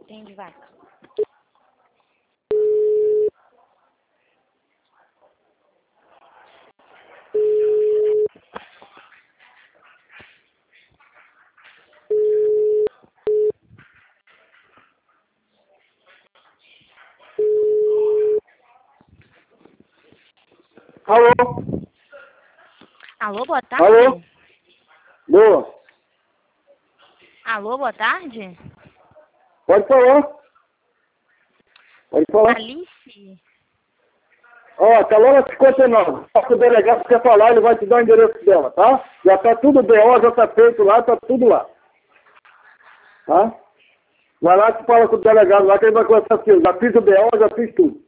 Tem de vaca. Alô? Alô, boa tarde? Alô? Boa. Alô, boa tarde? Pode falar. Pode falar. Alice? Ó, tá lá na 59. Se o delegado quer falar, ele vai te dar o endereço dela, tá? Já tá tudo BO, já tá feito lá, tá tudo lá. Tá? Vai lá e fala com o delegado lá que ele vai conversar com ele. Já fiz o BO, já fiz tudo.